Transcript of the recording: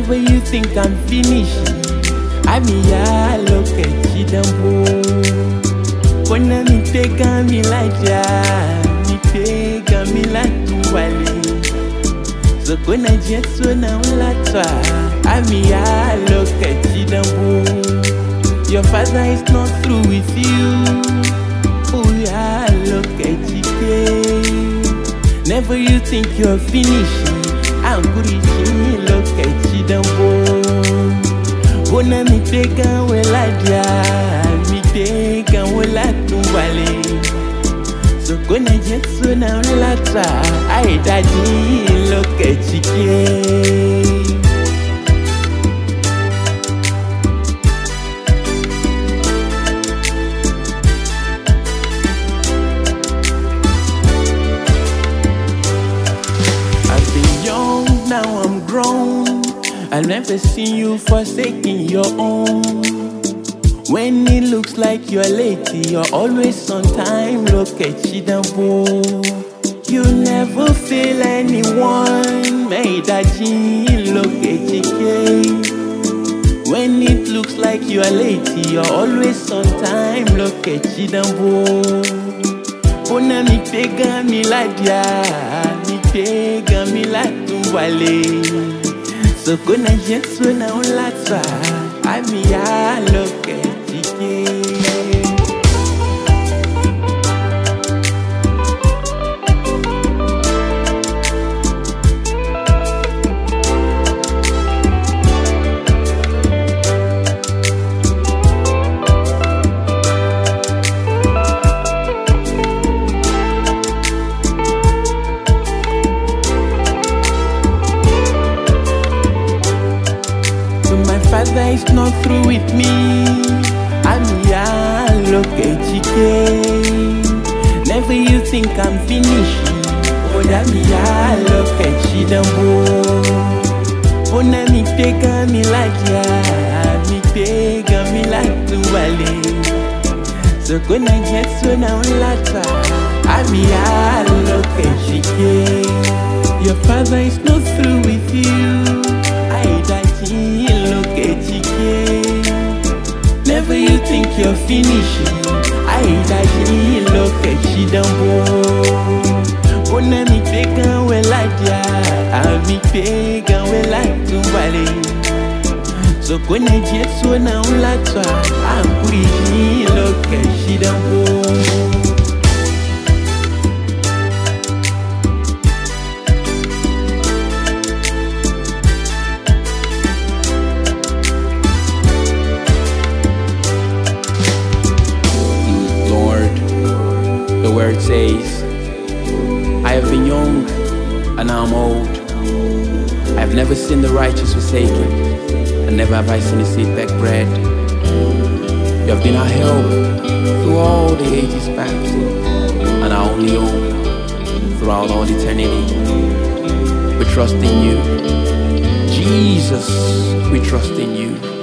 Never you think I'm finished. I'm ya look at you damn. When me take a me like ya, me take a me like tu wale. So when I just wanna la twa, I'm ya look at you damn. Your father is not through with you. Oh yeah, look at you. Never you think you're finished. I'm good, look at you damn. Bona mi teka wela dia, mi teka wela tumbale. So kona Jesu na ulata, ai daddy look at you. I've been young, now I'm grown. I've never seen you forsaking your own. When it looks like you're late, you're always on time. Look at Chidambo. You never fail anyone. Made that look at GK. When it looks like you're late, you're always on time. Look at Chidambo. Bona mi pega mi ladia, mi pega mi la tumbale. So kuna Jesu na ulata, I'm ya look at you. Father is not through with me. I'm ya look at GK. Never you think I'm finished. Oh, I'm ya look at Chidambo. Bona mi pega mi like ya, mi pega mi like tumbale. So gonna get so now lata. I'm ya look at GK. Your father is not through with you. I died. Look at GK. Never you think you're finished. I die. Look at Chidambo. Bona mi pega wela dia, mi pega wela tumbale. So when I just wanna ulatwa, I'm pretty. Look at Chidambo. The word says, I have been young and now I'm old. I have never seen the righteous forsaken, and never have I seen his seed beg bread. You have been our help through all the ages past, and our only hope throughout all eternity. We trust in you, Jesus, we trust in you.